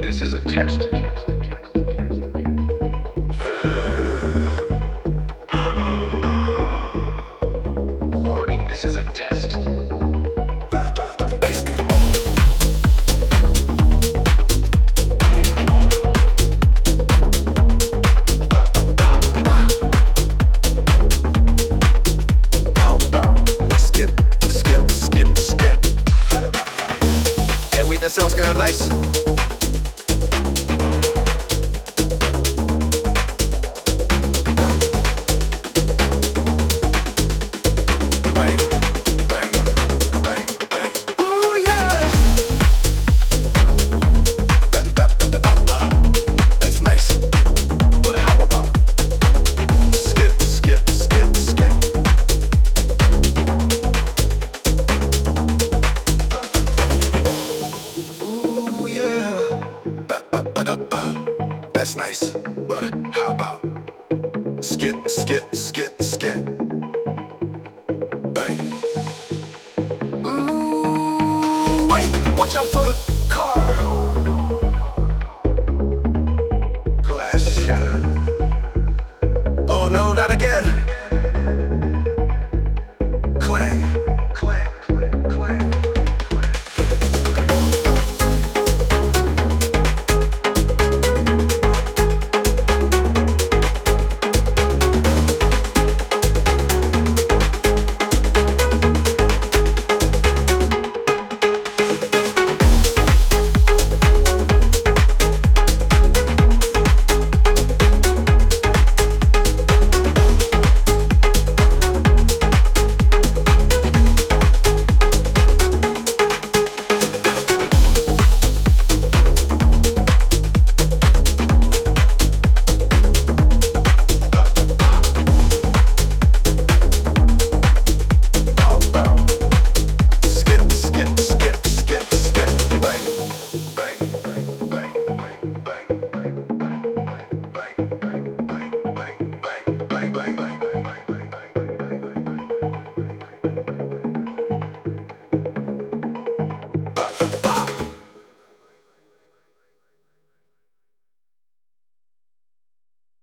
This is a test. Warning, this is a test. That sounds kinda nice. Bang, bang, bang, bang. Ooh, yeah. That's nice. But how about skip, skip, skip, skip? That's nice, but how about skip, skip, skip, skip? Bang. Ooh, wait, watch out for the car.